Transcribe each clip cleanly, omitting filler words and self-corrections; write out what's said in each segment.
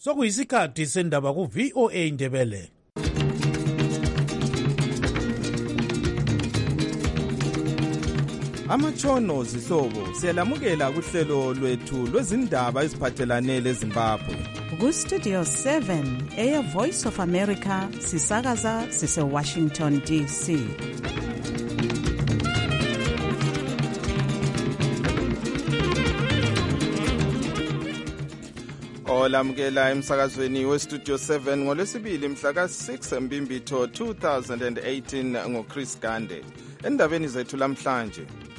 sokuyisikhathi sendaba ku-VOA Indebele. Amatshono zihlobo siyalamukela kuhlelo lwethu lwezindaba eziphathelane leZimbabwe. Ku-Studio 7 Air Voice of America sisakaza sise-Washington DC. Olamukela emsakazweni we-Studio 7 ngolwesibili mhla ka-6 Mbimbitho 2018 ngoChris Gande. Endabeni zethu lamhlanje.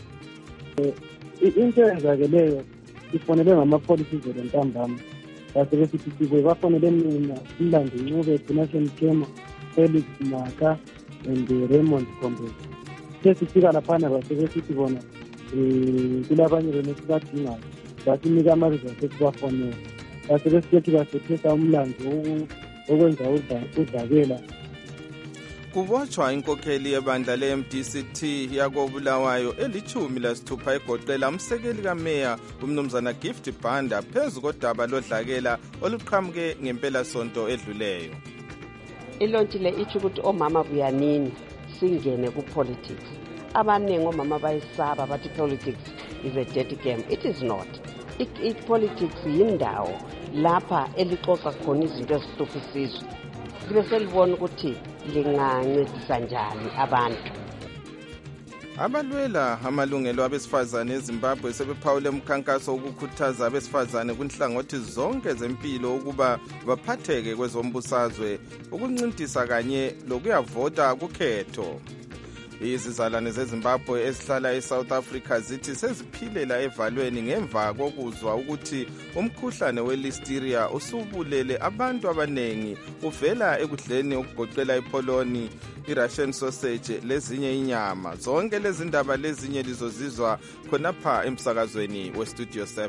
Into eyenzakeleyo ifonele ngamapholisa izolo ntambama. Base sithi bafonele mina Mlando Ncube, Donation Chema, Felix Maka and Raymond Kombe. Sesifika laphana base sithi bona kulabanye bene sibadingayo. Basinika ama-results esibafonela. Base sithi basethesa umlando okwenza udlakela. Kubotshwa inkokheli yebandla le-MDCT yakobulawayo eli-16 egoqela umsekeli kameya umnumzana Gift Banda phezu kodaba lodlakela oluqhamuke ngempelasonto edluleyo. Ilonti le ithi ukuthi omama buyanini singene ku-politics. Abaningi omama bayisaba bathi politics is a dirty game. It is not. Politics yindawo lapha elixoxa khona izinto ezihlupha isizwe. Libe selibona ukuthi lingancedisa njani abantu. Abalwela amalungelo abesifazane eZimbabwe sebephawule umkhankaso wokukhuthaza abesifazane kunhlangothi zonke zempilo ukuba baphatheke kwezombusazwe, ukuncintisa kanye lokuyavota kukhetho. Izizalwane zeZimbabwe ezihlala eSouth Africa zithi seziphilela evalweni ngemva kokuzwa ukuthi umkhuhlane we-listeria usubulele abantu abanengi uvela ekudleni okugoqela ipoloni, i-Russian sausage lezinye inyama. Zonke lezi ndaba lezinye lizozizwa khonapha emsakazweni we-Studio 7.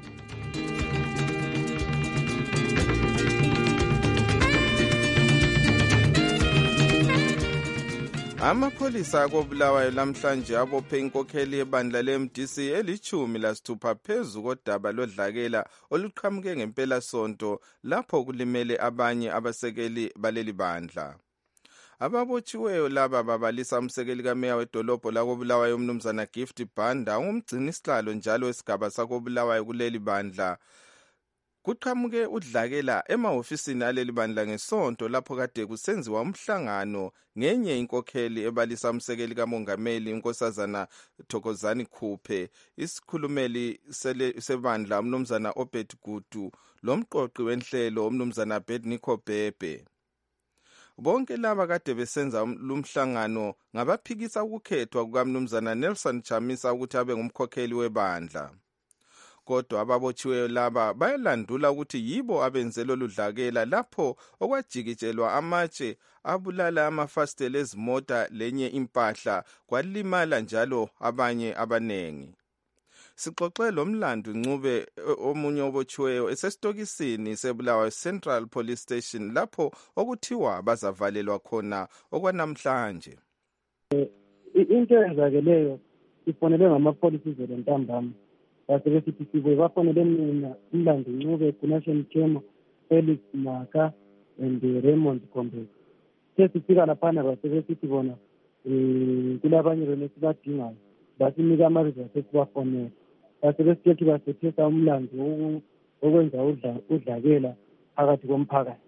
Amapholisa akobulawayo lamhlanje abophe inkokheli yebandla le-MDC eli-16 phezu kodaba lodlakela oluqhamuke ngempelasonto lapho kulimele abanye abasekeli baleli bandla. Ababotshiweyo laba babalisa umsekeli kameya wedolobho lakobulawayo umnumzana Gift Banda, ungumgcinisihlalo njalo wesigaba sakobulawayo kuleli bandla. Kuqhamuke udlakela emahofisini aleli bandla ngesonto lapho kade kusenziwa umhlangano ngenye inkokheli ebalisa umsekeli kamongameli inkosazana Thokozani Khuphe, isikhulumeli sebandla umnumzana Obed Gudu, lomqoqi wenhlelo umnumzana Bedniko Bebe. Bonke laba kade besenza lumhlangano ngabaphikisa ukukhethwa kukamnumzana Nelson Chamisa ukuthi abe ngumkhokheli webandla. Kodwa ababotshiweyo laba bayalandula ukuthi yibo abenze lolu dlakela lapho okwajikitshelwa amatshe abulala amafasitela ezimota lenye impahla, kwalimala njalo abanye abanengi. Sixoxe lo Mlando Ncube omunye obotshiweyo esesitokisini seBulawayo Central Police Station lapho okuthiwa bazavalelwa khona okwanamhlanje. Into eyenzakeleyo ifonele ngamapholisa izolo ntambama. Base sithi bafonele mina Mlando Ncube, Donation Chema, Felix Maka and Raymond Kombe. Sesifika laphana base sithi bona kulabanye bene sibadingayo. Basinika ama-results esibafonela. Base sithi basethesa umlando okwenza udlakela phakathi komphakathi.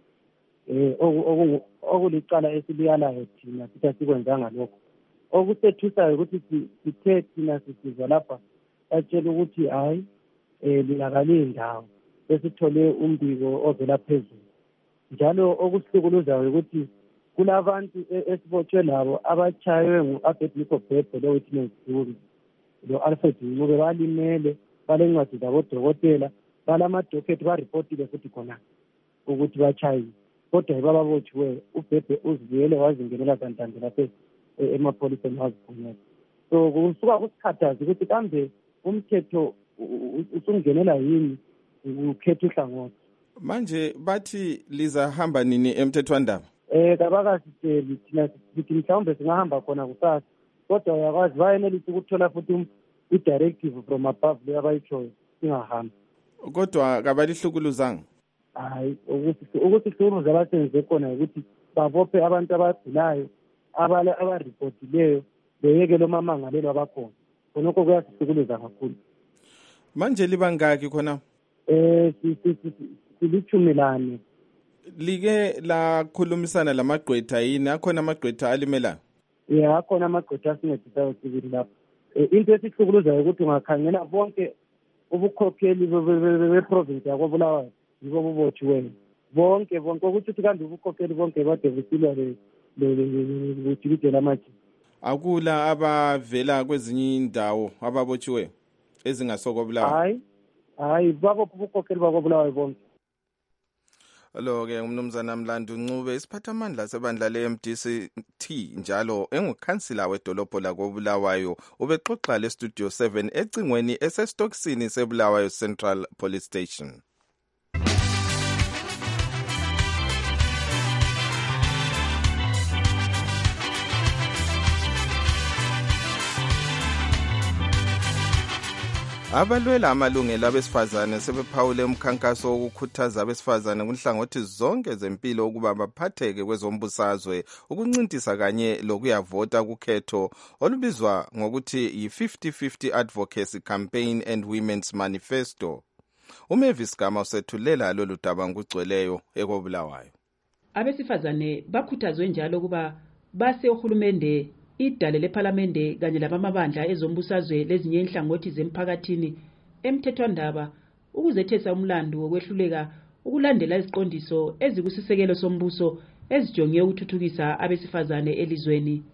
Okulicala esiliyalayo thina sithi asikwenzanga lokho. Okusethusayo ukuthi sithe thina sisizwa lapha batshela ukuthi hayi lingakali indawo besithole umbiko ovela phezulu. Njalo okusihlukuluzayo ukuthi kulabantu esibotshwe labo abachaywe ngu-Abedniko Bebe lo-witness jury lo-Alfred Ncube balimele, balencwadi zabodokotela, balamadokethi baripotile futhi khona ukuthi bachayiwe. Kodwa bababotshiweyo uBebe uzivuyele wazingenela kantande lapha emapholiseni waziphumela. So kusuka kusikhathazi ukuthi kambe umthetho usungenela yini ukhetha uhlangothi. Manje bathi lizahamba nini emthethwandaba? Kabakasitsheli thina sithi mhlawumbe singahamba khona kusasa, kodwa uyakwazi bayenelisa ukuthola futhi i-directive from above le abayitshoyo singahamba. Kodwa kabalihlukuluzanga? hayi ukuthi ihlukumezo abasenze khona ukuthi babophe abantu abagulayo abaripotileyo beyeke lo mamangalelo abakhona khonokho kuyasihlukumeza kakhulu. Manje libangaki khona? Silithumi lane. Like lakhulumisana lamagqwetha yini? Akhona amagqwetha alimelayo? Yeah, akhona amagqwetha asincedisayo sibili lapho. Into esihlukuluzayo ukuthi ungakhangela bonke ubukhokheli beprovince yakoBulawayo yibo bubotshiweyo bonke ukuthi kanti ubukhokheli bonke bade busilwa bujikijela amaji. Akula abavela kwezinye indawo ababotshiweyo ezingasokoBulawayo? Hayi babopha ubukhokheli bakoBulawayo bonke. Lo-ke umnumzana Mlandu Ncube isiphathamandla sebandla le-MDC njalo engukhansila wedolobho lakoBulawayo ubexoxa le-Studio 7 ecingweni esesitokisini seBulawayo Central Police Station. Abalwela amalungelo abesifazane sebephawule umkhankaso wokukhuthaza abesifazane kunhlangothi zonke zempilo ukuba baphatheke kwezombusazwe ukuncintisa kanye lokuyavota kukhetho olubizwa ngokuthi yi-50-50 Advocacy Campaign and Women's Manifesto. Umavis Gama usethulela lolu daba ngokugcweleyo ekoBulawayo. Abesifazane bakhuthazwe njalo ukuba base uhulumende idale lePhalamende kanye labamabandla ezombusazwe lezinye inhlangothi zemphakathini emthethwandaba ukuzethesa umlando wokwehluleka ukulandela iziqondiso ezikusisekelo sombuso ezijonge ukuthuthukisa abesifazane elizweni.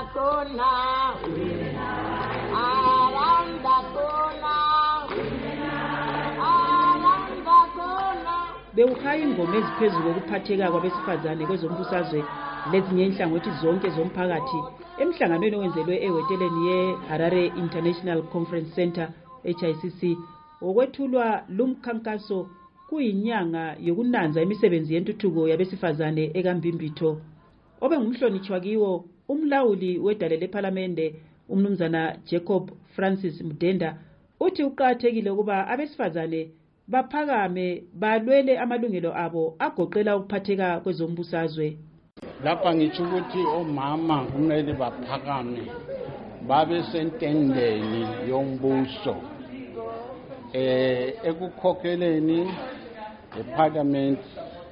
Bewukhaya ingoma eziphezulu kokuphatheka kwabesifazane kwezombusazwe lezinye inhlangothi zonke zomphakathi emhlanganweni owenzelwe ehoteleni ye-Harare International Conference Center HICC okwethulwa lumkhankaso kuyinyanga yokunanza imisebenzi yentuthuko yabesifazane ekambimbitho. Obengumhlonitshwa kiwo umlawuli wedale lePhalamende umnumzana Jacob Francis Mudenda uthi uqathekile ukuba abesifazane baphakame balwele amalungelo abo agoqela ukuphatheka kwezombusazwe. Lapha ngisho ukuthi omama kumele baphakame babe sentendeni yombuso ekukhokheleni eParliament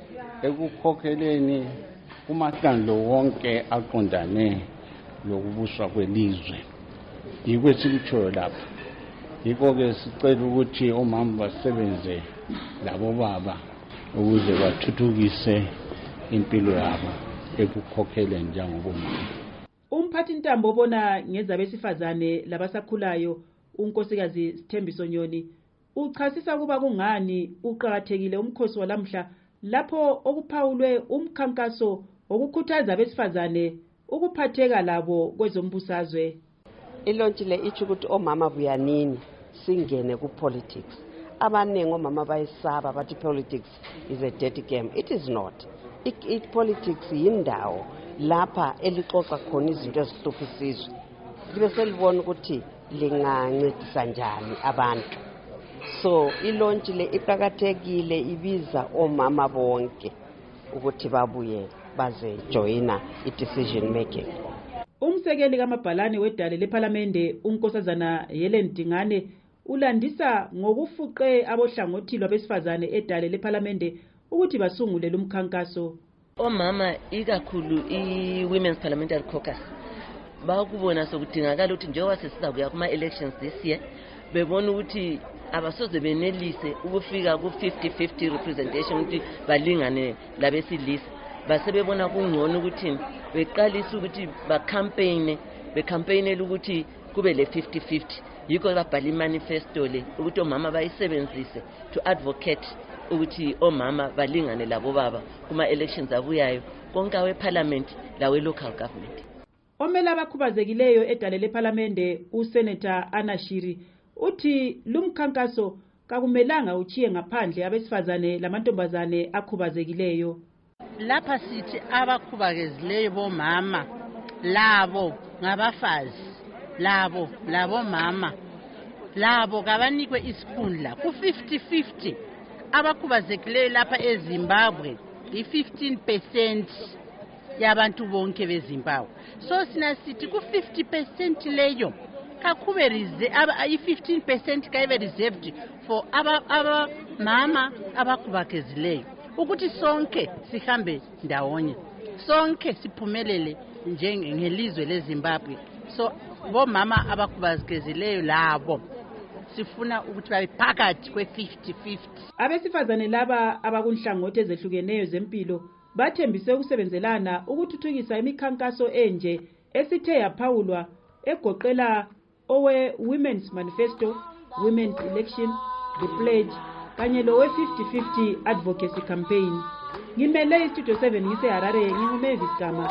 ekukhokheleni kumahlandlo wonke aqondane lokubuswa kwelizwe. Yikho sikutshoyo lapha. Yikho-ke sicela ukuthi omama basebenze labo baba ukuze bathuthukise impilo yabo ekukhokhele njengobomama. Umphathi ntambo obona ngezabesifazane labasakhulayo unkosikazi Sithembiso Nyoni uchasisa ukuba kungani uqhakathekile umkhosi walamhla lapho okuphawulwe umkhankaso okukhuthaza abesifazane ukuphatheka labo kwezombusazwe. Ilonti le ithi ukuthi omama buyanini singene ku-politics. Abaningi omama bayisaba bathi politics is a dirty game. It is not. Politics yindawo lapha elixoxa khona izinto ezihlupha isizwe. Libe selibona ukuthi lingancedisa njani abantu. So ilonti le iqhakathekile ibiza omama bonke ukuthi babuye baze joina i-decision making. Umsekeli kamabhalane wedale lePhalamende unkosazana Helen Dingane ulandisa ngokufuqe abohlangothi lwabesifazane edale lePhalamende ukuthi basungule lumkhankaso. Omama ikakhulu i-Women's Parliamentary Caucus bakubona sokudingakala ukuthi njengoba sesiza kuya kuma-elections this year bebona ukuthi abasoze benelise ukufika ku-50-50 representation ukuthi balingane labesilisa. Basebebona kungcono ukuthi beqalisa ukuthi becampaignele ukuthi kube le 50-50. Yikho babhala imanifesto le ukuthi omama bayisebenzise to advocate ukuthi omama balingane labo baba kuma elections abuyayo konke weParliament lawe local government. Omela abakhubazekileyo edale lePhalamende uSenator Anashiri uthi lumkhankaso kakumelanga uchiye ngaphandle abesifazane lamantombazane akhubazekileyo. Lapha sithi abakhubazekileyo bomama labo ngabafazi labo mama labo kabanikwe isikhundla ku 50-50 abakhubazekileyo lapha eZimbabwe i-15% yabantu bonke beZimbabwe. So sina sithi ku-50% leyo kakube i-15% kaibe reserved for abamama abakhubazekileyo ukuthi sonke sihambe ndawonye, sonke siphumelele njengelizwe leZimbabwe. So bomama abakhubazekileyo labo sifuna ukuthi babe phakathi kwe-50-50. Abesifazane laba abakunhlangothi ezehlukeneyo zempilo bathembise ukusebenzelana ukuthuthukisa imikhankaso enje esithe yaphawulwa egoqela owe Women's Manifesto, Women's Election, The Pledge kanye lowe 50-50 Advocacy Campaign. Ngimele iStudio 7 ngise Harare, nginguMavis Gama.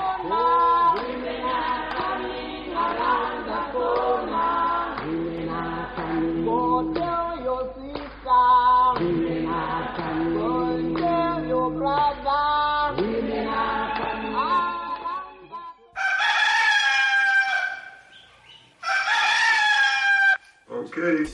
Okay.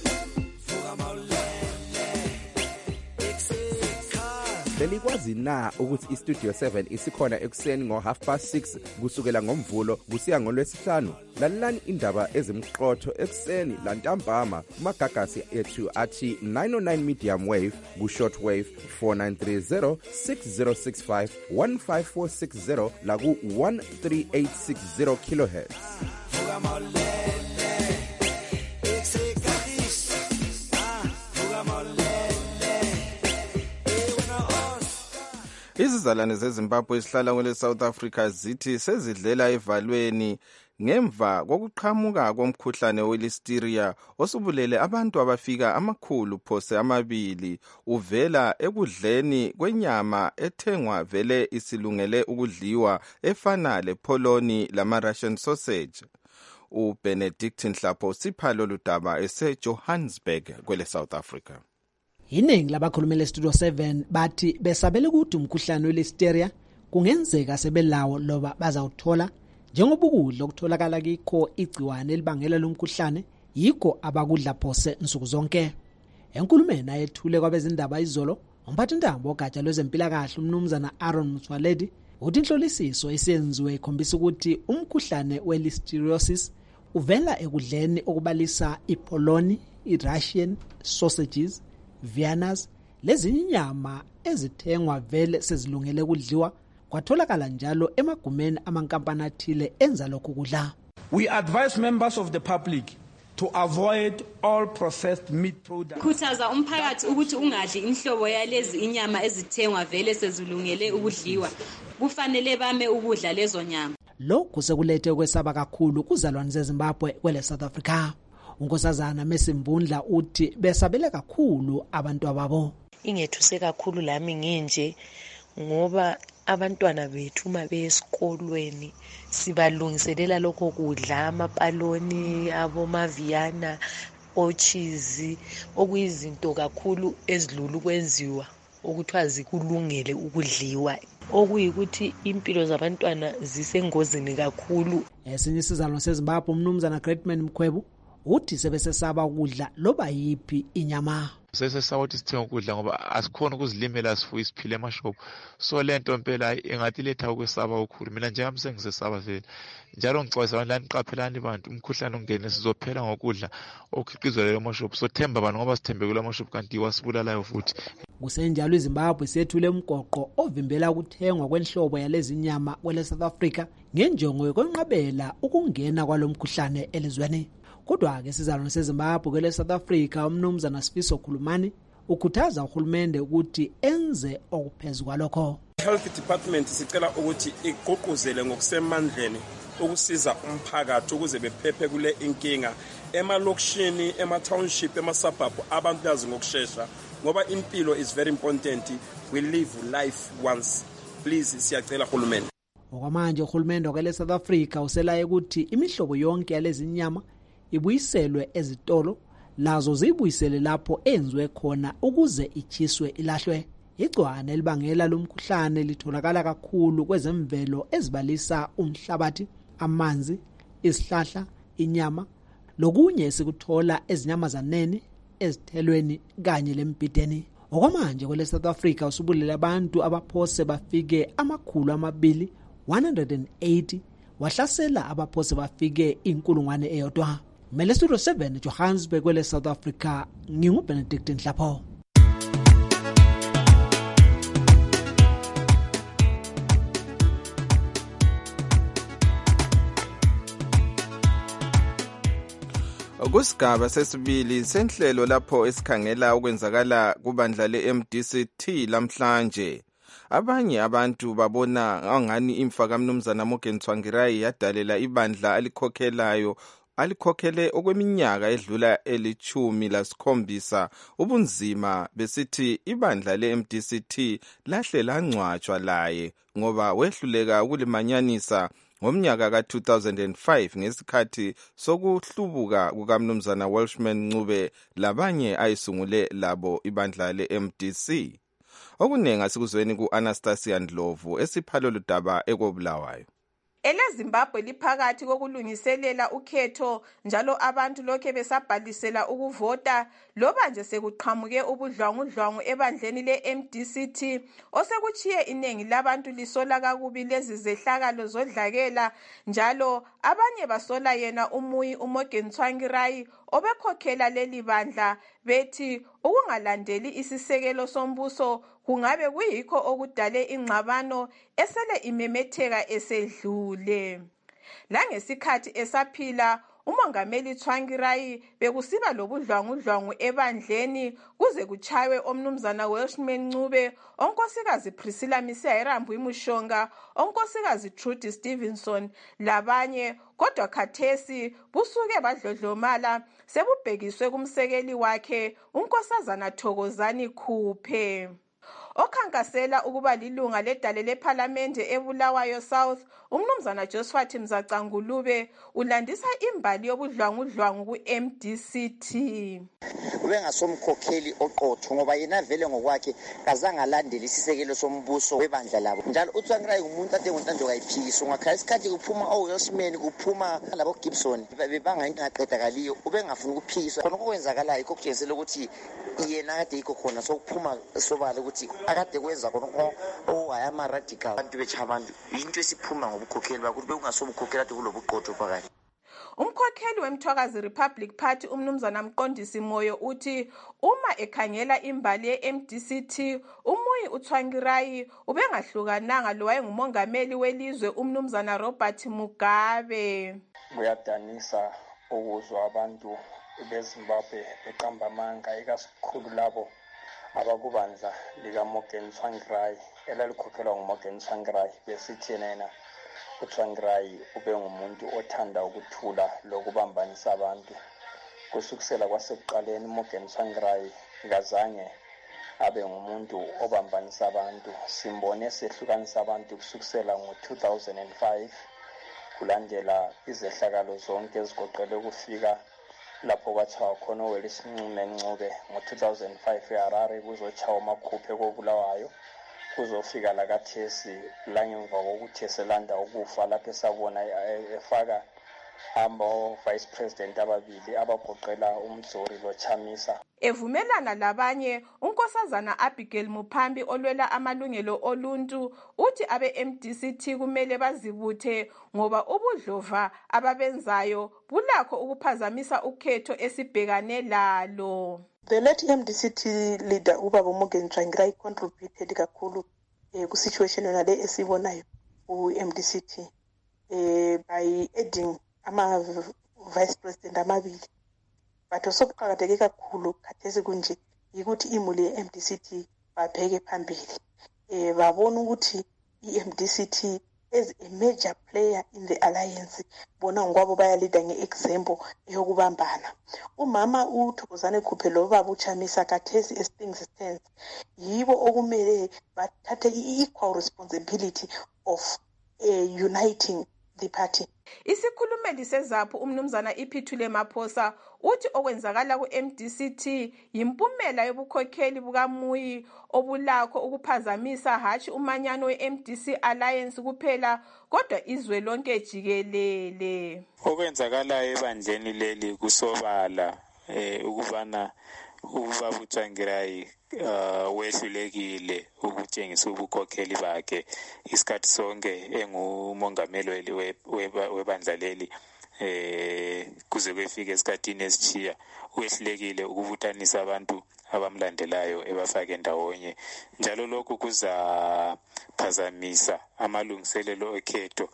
Belikwazi na ukuthi iStudio 7 isikhona ekuseni ngo6:30 kusukela ngomvulo kusiya ngolwesihlanu? Lalelani indaba ezimqotho ekuseni lantambama kumagagasi ethu athi 909 medium wave ku-short wave 4930 6065 15460 la ku-13860 kilohertz. Izizalwane zeZimbabwe esihlala kwele South Africa zithi sezidlela evalweni ngemva kokuqhamuka komkhuhlane we-listeria osubulele abantu abafika 200 uvela ekudleni kwenyama ethengwa vele isilungele ukudliwa efana lepoloni lama-Russian sausage. uBenedict Nhlapho sipha lolu daba eseJohannesburg kwele South Africa. Iningi labakhulumela eStudio 7 bathi besabele ukuthi umkhuhlane we-listeria kungenzeka sebelawo loba bazawuthola njengoba ukudla okutholakala kikho igciwane elibangela lomkhuhlane yikho abakudla phose insuku zonke. Enkulumeni ayethule kwabezindaba izolo, umphathintambo ogatsha lwezempilakahle umnumzana Aaron Mthwaledi uthi inhlolisiso esenziwe ikhombisa ukuthi umkhuhlane we-listeriosis uvela ekudleni okubalisa ipoloni, i-Russian sausages, Viennas, lezinye inyama ezithengwa vele sezilungele ukudliwa kwatholakala njalo emagumeni amankampani athile enza lokhu kudla. We advise members of the public to avoid all processed meat products. Khuthaza umphakathi ukuthi ungadli inhlobo yalezi inyama ezithengwa vele sezilungele ukudliwa. Kufanele bame ukudla lezo nyama. Lokhu sekulethe ukwesaba kakhulu kuzalwane zeZimbabwe kwele South Africa. Unkosazana Mesimbundla uthi besabele kakhulu abantu ababo. Ingethuse kakhulu lami nginje ngoba abantwana bethu uma besikolweni sibalungiselela lokho kudla amapaloni abomaviana ochizi okuyizinto kakhulu ezidlula ukwenziwa okuthiwa zikulungele ukudliwa okuyikuthi impilo zabantwana zisengozini kakhulu. Esinye isizalwane seZimbabwe umnumzana Greatman Mkhwebu uthi sebesesaba ukudla loba yipi inyama. Sesesaba ukuthi sithenga ukudla ngoba asikhona ukuzilimela sifuye isiphile emashop. So lento impela engathi letha ukwesaba okukhulu. Mina njengami sengisesaba vele. Njalo ngicwayisa abantu lani qaphelani abantu umkhuhlane ongene sizophela ngokudla okhiqizwa leyo mashop. So themba abantu ngoba sithembe kula mashop kanti wasibulalayo futhi. Kusenjalo iZimbabwe sethule umgoqo ovimbela ukuthengwa kwenhlobo yalezi nyama kwele South Africa ngenjongo yokwenqabela ukungena kwalomkhuhlane elizweni. Kodwa ke sizalwane seZimbabwe kwele South Africa umnumzana Sifiso Khulumani ukhuthaza uhulumende ukuthi enze okuphezulu kwalokho. Health Department sicela ukuthi iqoqozele ngokusemandleni ukusiza umphakathi ukuze bephephe kule inkinga emalokishini, ema-township, ema-suburb abantu bazi ngokusheshsha ngoba impilo is very important. We live life once. Please siyacela uhulumende. Okwamanje uhulumende kwele South Africa uselaye ukuthi imihlobo yonke yalezi nyama ibuyiselwe ezitolo lazo zibuyisele lapho enziwe khona ukuze ichiswe ilahlwe. Igciwane elibangela lomkhuhlane litholakala kakhulu kwezemvelo ezibalisa umhlabathi, amanzi, isihlahla, inyama lokunye esikuthola ezinyamazaneni, ezithelweni kanye lempideni. okwamanje kwele South Africa usubulele abantu abaphose bafike 280 wahlasela abaphose bafike 1,000. Mele Studio 7 Johannesburg kwele South Africa, nginguBenedict Nhlapho. Kusigaba sesibili senhlelo lapho esikhangela ukwenzakala kubandla le-MDCT lamhlanje. Abanye abantu babona angani imfa kaMnumzana Morgan Tsvangirai yadalela ibandla alikhokhele okweminyaka edlula 17 ubunzima, besithi ibandla le-MDCT lahle langcwatshwa laye ngoba wehluleka ukulimanyanisa ngomnyaka ka-2005 ngesikhathi sokuhlubuka kukaMnumzana Welshman Ncube labanye ayisungule labo ibandla le-MDC. Okunenga sikuzweni ku-Anastasia Ndlovu esiphalo ludaba ekobulawayo. EleZimbabwe liphakathi kokulungiselela ukhetho njalo abantu lokhe besabhalisela ukuvota loba nje sekuqhamuke ubudlwangudlwangu ebandleni le-MDCT osekuchiye inengi labantu lisola kakubi lezi zehlakalo zodlakela, njalo abanye basola yena uMorgan Tsvangirai obekhokhela leli bandla, bethi ukungalandeli isisekelo sombuso kungabe kuyikho okudale ingxabano esele imemetheka esedlule. Langesikhathi esaphila uMongameli Tsvangirai bekusiba lobudlwangudlwangu ebandleni kuze kuchaywe oMnumzana Welshman Ncube, onkosikazi Priscilla Misihayirambu Mushonga, onkosikazi Trudy Stevenson labanye, kodwa khathesi busuke badlodlomala sebubhekiswe kumsekeli wakhe unkosazana Thokozani Khuphe. Okhankasela ukuba lilunga ledale lephalamende eBulawayo South, uMnumzana Josephat Mzacangulube ulandisa imbali yobudlwangudlwangu ku-MDCT. Ubengasomkhokheli oqotho ngoba yena vele ngokwakhe kazange alandele isisekelo sombuso webandla labo. Njalo uTsvangirai umuntu ade ngontanjo kayiphikiswa ngakhala isikhathi kuphuma oWelshman kuphuma labo Gibson bebanga ingaqedakaliyo ubengafuna ukuphikiswa. Khona okwenzakalayo kokutshengisela ukuthi yena kade ikho khona sokuphuma sobala ukuthi akade kwenza khona ohayama radical abantu bechabantu into esiphuma ngobukhokheli bakuthi bekungasobukhokheli ade kulobuqotho phakathi. Umkhokheli weMthwakazi Republic Party uMnumzana Mqondisi Moyo uthi uma ekhangela imbali ye-MDCT uTsvangirai ubengahlukananga lo wayengumongameli welizwe uMnumzana Robert Mugabe. Kuyadanisa ukuzwa abantu beZimbabwe beqamba amanga ikasikhulu labo abakubandla likaMorgan Tsvangirai elalikhokhelwa nguMorgan Tsvangirai, besithi yena uTsvangirai ube ngumuntu othanda ukuthula lokubambanisa abantu. Kusukisela kwasekuqaleni uMorgan Tsvangirai ngazange abe ngumuntu obambanisa abantu. Simbone sehlukanisa abantu kusukisela ngo-2005 kulandela izehlakalo zonke ezigoqele ukufika lapho kwathiwa khona uWelshman Ncube ngo-2005 eHarare kuzochawa amakhuphe kobulawayo, kuzofika lakathesi langemva kokuthi eselanda ukufa lapho esabona efaka vice president ababili abagoqela uMzori loChamisa. Evumelana labanye, unkosazana Abigail Muphambi olwela amalungelo oluntu uthi abe-MDCT kumele bazibuthe ngoba ubudlova ababenzayo bulakho ukuphazamisa ukhetho esibhekane lalo. The late MDCT leader ubaba Morgan Tsvangirai contributed kakhulu ku-situation yona le esibonayo ku-MDCT by adding ama-vice president amabili. But osokuqakatheke kakhulu khathesi kunje yikuthi imuli ye-MDCT babheke phambili. Babona ukuthi i-MDCT as a major player in the alliance bona ngokwabo bayalida nge-example eyokubambana. Umama uThokozani Khuphe lo baba uChamisa khathesi as things stand yibo okumele bathathe i-equal responsibility of uniting the party. Isikhulumeli seZAPHU uMnumzana Iphithule Maphosa uthi okwenzakala ku-MDCT yimpumela yobukhokheli bukaMuyi obulakho ukuphazamisa hatshi umanyano we-MDC Alliance kuphela kodwa izwe lonke jikelele. Okwenzakala ebandleni leli kusobala ukubana ubaba uTsvangirai wehlulekile ukutshengisa ubukhokheli bakhe isikhathi sonke engumongameli webandla leli kuze kwefike esikhathini esishiya wehlulekile ukubuthanisa abantu abamlandelayo ebafake ndawonye njalo lokhu kuzaphazamisa amalungiselelo ekhetho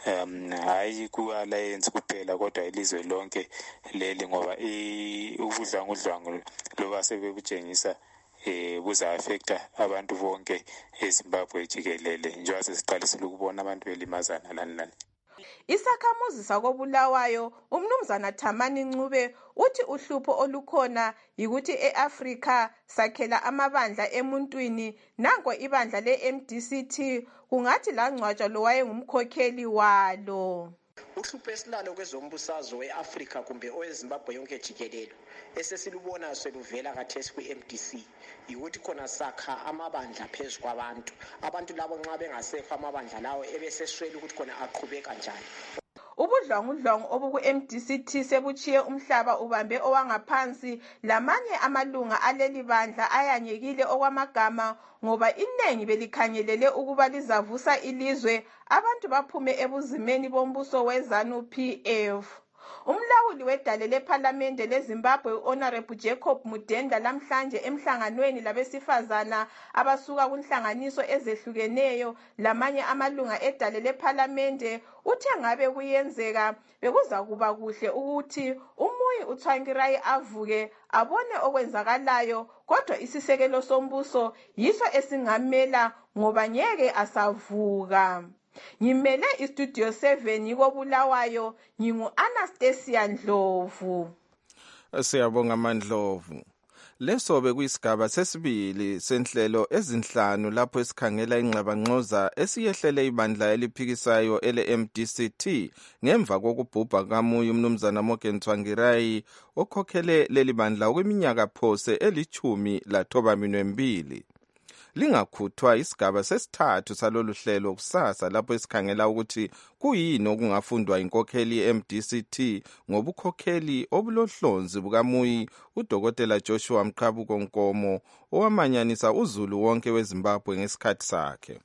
hayi ku-alliance kuphela kodwa ilizwe lonke leli ngoba ubudlwangudlwangu loba sebebutshengisa buza-affecta abantu bonke eZimbabwe jikelele njengoba sesiqalisile ukubona abantu belimazana lani. Isakhamuzi sakobulawayo umnumzana Thamani Ncube uthi uhlupho olukhona yikuthi eAfrika sakhela amabandla emuntwini nanko ibandla le-MDCT kungathi langcwatshwa lo wayengumkhokheli walo. Uhlupho esilalo kwezombusazwe we-Afrika kumbe oweZimbabwe yonke jikelelo esesilubona seluvela khathesi kwi-MDC yikuthi khona sakha amabandla phezu kwabantu labo nxa bengasekho amabandla lawo ebeseswela ukuthi khona aqhubeka njani. Ubudlwangudlwangu obuku-MDCT sebutshiye umhlaba ubambe owangaphansi lamanye amalunga aleli bandla ayanyekile okwamagama ngoba inengi belikhangelele ukuba lizavusa ilizwe abantu baphume ebuzimeni bombuso weZANU-PF. Umlawuli wedale lephalamende leZimbabwe uHonorable Jacob Mudenda lamhlanje emhlanganweni labesifazana abasuka kunhlanganiso ezehlukeneyo lamanye amalunga edale lephalamende uthe ngabe kuyenzeka bekuzakuba kuhle ukuthi umuyi uTsvangirai avuke abone okwenzakalayo kodwa isisekelo sombuso yiso esingamela ngoba ngeke asavuka. Ngimele iStudio 7 yikobulawayo ngingu-Anastasia Ndlovu. Siyabonga Mandlovu. Leso bekuyisigaba sesibili senhlelo ezinhlanu lapho esikhangela ingxabangxoza esiyehlele ibandla eliphikisayo ele-MDCT ngemva kokubhubha kamuyi umnumzana Morgan Tsvangirai okhokhele leli bandla okweminyaka phose eli-12. Lingakhuthwa isigaba sesithathu salolu hlelo kusasa lapho esikhangela ukuthi kuyini okungafundwa inkokheli ye-MDCT ngobukhokheli obulohlonzi bukamuyi uDokotela Joshua Mqhabuko Nkomo owamanyanisa uzulu wonke weZimbabwe ngesikhathi sakhe.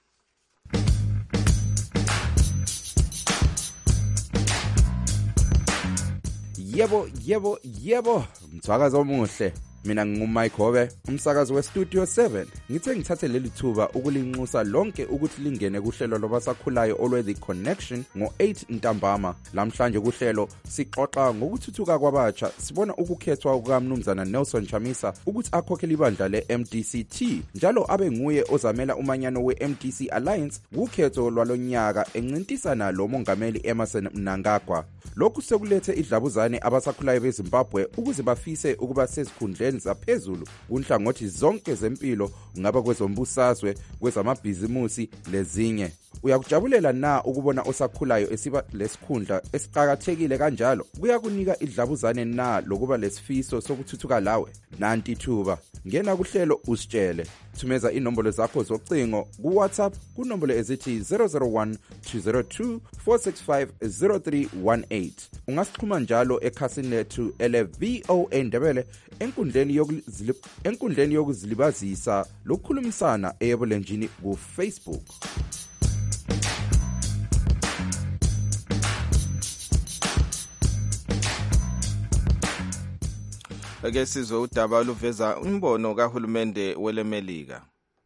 Yebo, mthwakazi omuhle. Mina ngingumike Hobe, umsakazi weStudio 7. Ngithe ngithathe leli thuba ukulinxusa lonke ukuthi lingene kuhlelo lobasakhulayo olwe-The Connection ngo-8 ntambama. Lamhlanje kuhlelo sixoxa ngokuthuthuka kwabatsha, sibona ukukhethwa kukaMnumzana Nelson Chamisa ukuthi akhokhele ibandla le-MDCT njalo abe nguye ozamela umanyano we-MDC Alliance kukhetho lwalonyaka encintisana lo mongameli Emmerson Mnangagwa. Lokhu sekulethe idlabuzane abasakhulayo beZimbabwe ukuze bafise ukuba sezikhundleni zaphezulu kunhlangothi zonke zempilo ngaba kwezombusazwe kwezamabhizimusi lezinye. Uyakujabulela na ukubona osakhulayo esiba lesikhundla esiqhakathekile kanjalo? Kuyakunika idlabuzane na lokuba lesifiso sokuthuthuka lawe? Nanti thuba ngena kuhlelo usitshele. Thumeza inombolo zakho zocingo ku WhatsApp kunombolo ezithi 001 202 465 0318. Ungasixhuma njalo ekhasini lethu ele VOA Ndebele enkundleni yokuzilibazisa lokukhulumisana eyebulenjini ku Facebook. Ake sizwe udaba oluveza umbono kahulumende weleMelika.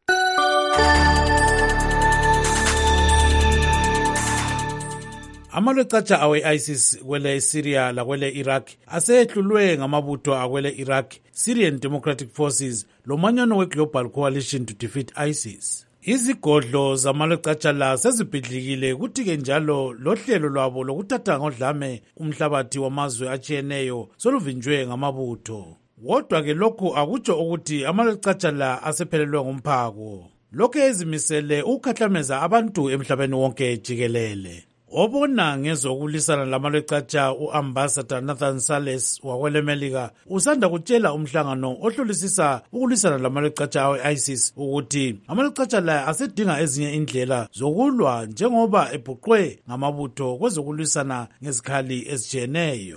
Amalwecatsha awe-ISIS kwele Syria lakwele Iraq asehlulwe ngamabutho akwele Iraq Syrian Democratic Forces lomanyano we-Global Coalition to Defeat ISIS. Izigodlo zamalwecatsha la sezibhidlikile kuthi-ke njalo lohlelo lwabo lokuthatha ngodlame umhlabathi wamazwe atshiyeneyo soluvinjwe ngamabutho. Kodwa-ke lokhu akutsho ukuthi amalwecatsha la asephelelwe ngumphako. Lokhu ezimisele ukukhahlameza abantu emhlabeni wonke jikelele. Obona ngezokulisana lamalwecatsha uAmbassador Nathan Sales wakweleMelika usanda kutshela umhlangano ohlolisisa ukulisana lamalwecatsha awe-ISIS ukuthi amalwecatsha la asedinga ezinye indlela zokulwa njengoba ebhuqwe ngamabutho kwezokulisana ngezikhali ezitshiyeneyo.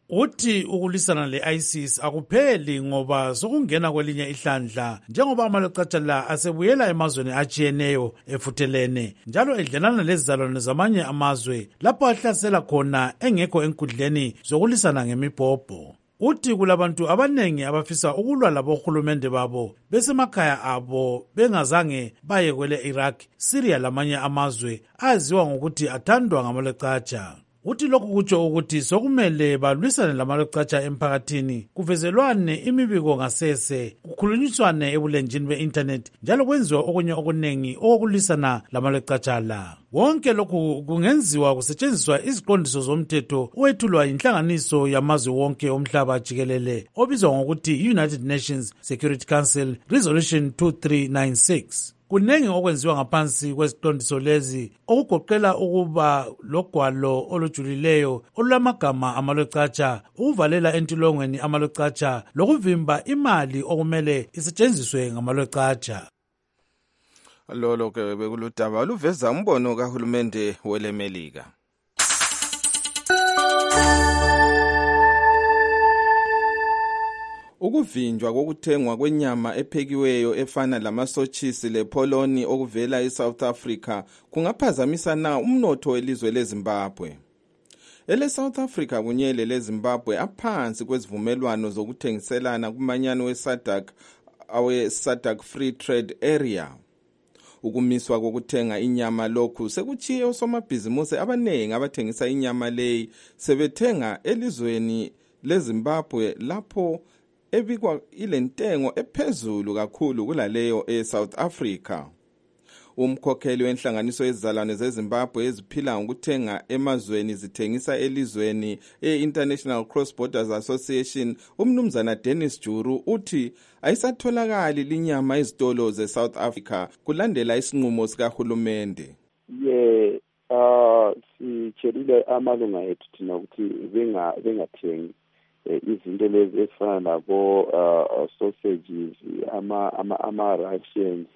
Uthi ukulwisana le-ISIS akupheli ngoba sokungena kwelinye ihlandla njengoba amaleqatsha la asebuyela emazweni atshiyeneyo efuthelene njalo edlelana lezizalwane zamanye amazwe lapho ahlasela khona engekho enkundleni zokulwisana ngemibhobho. Uthi kulabantu abanengi abafisa ukulwa labohulumende babo besemakhaya abo bengazange baye kwele Iraq, Syria lamanye amazwe aziwa ngokuthi athandwa ngamaleqatsha. Uthi lokhu kutsho ukuthi sokumele balwisane lamaleqatsha emphakathini, kuvezelwane imibiko ngasese, kukhulunyiswane ebulenjini be-internet njalo kwenziwa okunye okuningi okulwisana lamaleqatsha la. Wonke lokhu kungenziwa kusetshenziswa iziqondiso zomthetho owethulwa inhlanganiso yamazwe wonke omhlaba jikelele obizwa ngokuthi United Nations Security Council Resolution 2396. Kunengi okwenziwa ngaphansi kweziqondiso lezi okugoqela ukuba logwalo olujulileyo olulamagama amaleqatsha, ukuvalela entolongweni amaleqatsha lokuvimba imali okumele isetshenziswe ngamaleqatsha. Lolo ke bekuludaba oluveza umbono kahulumende welemelika. Ukuvinjwa kokuthengwa kwenyama ephekiweyo efana lamasochisi lepoloni okuvela eSouth Africa kungaphazamisa na umnotho welizwe leZimbabwe. South Africa kunye leZimbabwe aphansi kwezivumelwano zokuthengiselana kumanyano weSADC awe-SADC Free Trade Area. Ukumiswa kokuthenga inyama lokhu sekuchiye osomabhizimusi abanengi abathengisa inyama leyi sebethenga elizweni leZimbabwe lapho ebikwa ilentengo ephezulu kakhulu kulaleyo eSouth Africa. Umkhokheli wenhlanganiso yezizalwane zeZimbabwe eziphila ngokuthenga emazweni zithengisa elizweni e-International Cross Borders Association, umnumzana Dennis Juru uthi ayisatholakali linyama ezitolo zeSouth Africa kulandela isinqumo sikahulumende. Sitshelile amalunga ethu thina ukuthi bengathengi izinto lezi ezifana nabo sausages ama-Russians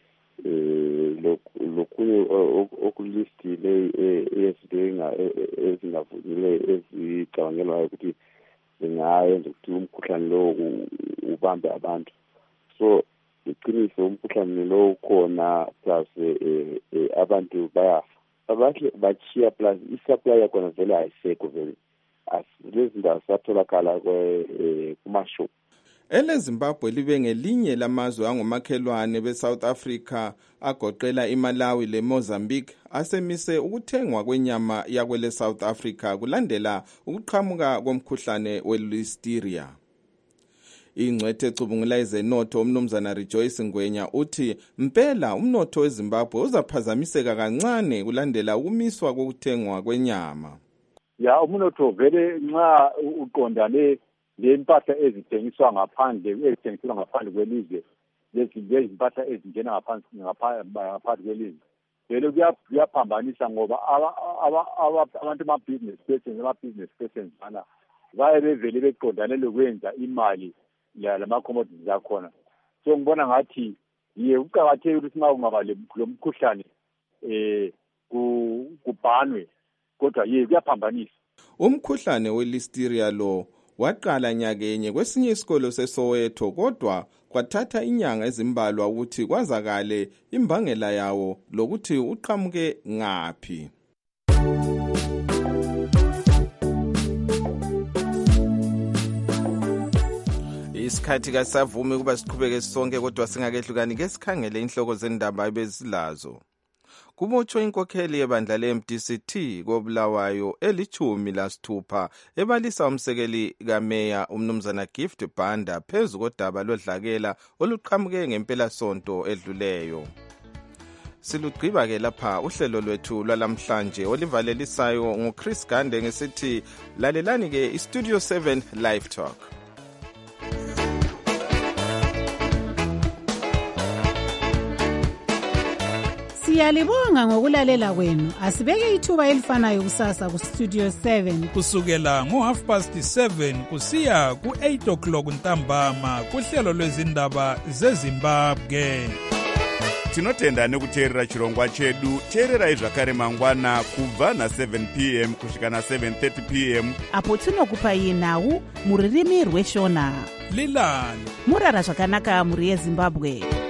lokunye okulistile ezinto ezingavunyileyo ezicabangelwayo ukuthi zingayenza ukuthi umkhuhlane lo ubambe abantu. So iqiniso umkhuhlane lo ukhona plus abantu bayafa. Abantu bachiya plus isupply yakhona vele ayisekho vele. Lezi ndawo satholakala kumashop. Zimbabwe libe ngelinye lamazwe angomakhelwane beSouth Africa agoqela iMalawi leMozambique asemise ukuthengwa kwenyama yakwele South Africa kulandela ukuqhamuka komkhuhlane weListeria. Ingcwethe ecubungula ezenotho umnumzana Rejoice Ngwenya uthi impela umnotho weZimbabwe uzaphazamiseka kancane kulandela ukumiswa kokuthengwa kwenyama. Umnotho vele nxa uqondane lempahla ezithengiswa ngaphandle kwelizwe lezi impahla ezingena ngaphandle kwelizwe vele kuyaphambanisa ngoba abantu ama-business persons bana baye bevele beqondane lokwenza imali lama-commodities akhona. So ngibona ngathi kuqakathekile ukuthi nxa kungaba lo mkhuhlane kubhanwe kodwa kuyaphambanisa. Umkhuhlane weListeria lo waqala nyakenye kwesinye isikolo seSoweto kodwa kwathatha inyanga ezimbalwa ukuthi kwazakale imbangela yawo lokuthi uqhamuke ngaphi. Isikhathi kasavumi kuba siqhubeke sonke kodwa singakehlukani ke sikhangele inhloko zendaba ebezilazo. Kubotshwe inkokheli yebandla le-MDCT koBulawayo eli-16 ebalisa umsekeli kameya umnumzana Gift Banda phezu kodaba lodlakela oluqhamuke ngempelasonto edluleyo. Silugqiba ke lapha uhlelo lwethu lwalamhlanje olivalelisayo nguChris Gande ngesithi lalelani ke iStudio 7 Live Talk. Siyalibonga ngokulalela kwenu. Asibeke ithuba elifanayo kusasa kuStudio 7 kusukela ngo7:30 kusiya ku8 o'clock ntambama kuhlelo lwezindaba zeZimbabwe. tinotenda nekuteerera chirongwa chedu. Teererai zvakare mangwana kubva na7 p.m. kusvika na7:30 p.m. apo tinokupai nhau muririmi rweshona. Lilani murara zvakanaka muri yeZimbabwe.